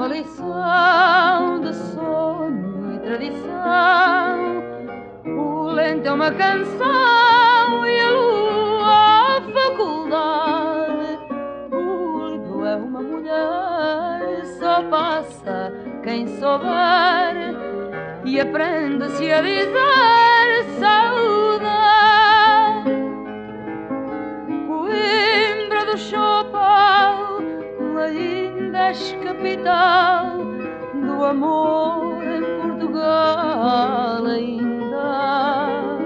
uma lição de sonho e tradição. O lento é uma canção e a lua a faculdade. O livro é uma mulher, só passa quem souber, e aprende-se a dizer saudade. Coimbra do Chopal, ainda és capital do amor em Portugal ainda.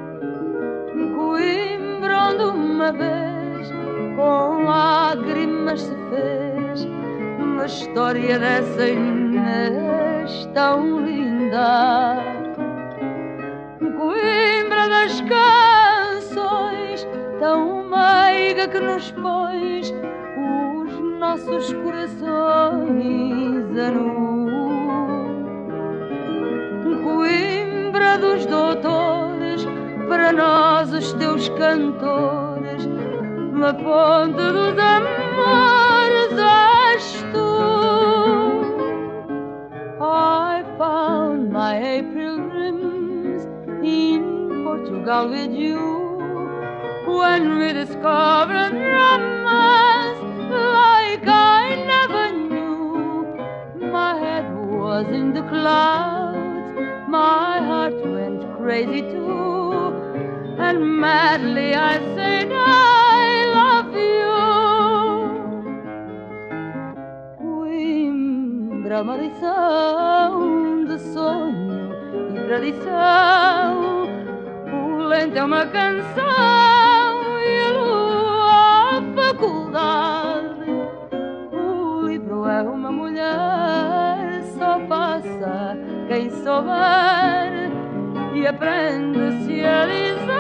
Coimbra onde uma vez com lágrimas se fez uma história dessa Inês tão linda. Coimbra das canções, tão meiga que nos pôs os nossos corações a nu. Coimbra dos doutores, para nós os teus cantores, na fonte dos amores és tu. I found my April dreams in Portugal with you, when we discovered romance like I never knew. My head was in the clouds, my heart went crazy too, and madly I said I love you. Coimbra, uma lição de sonho e tradição. O lento é uma canção e a lua a faculdade. O livro é uma mulher, só passa quem souber, e aprende-se a dizer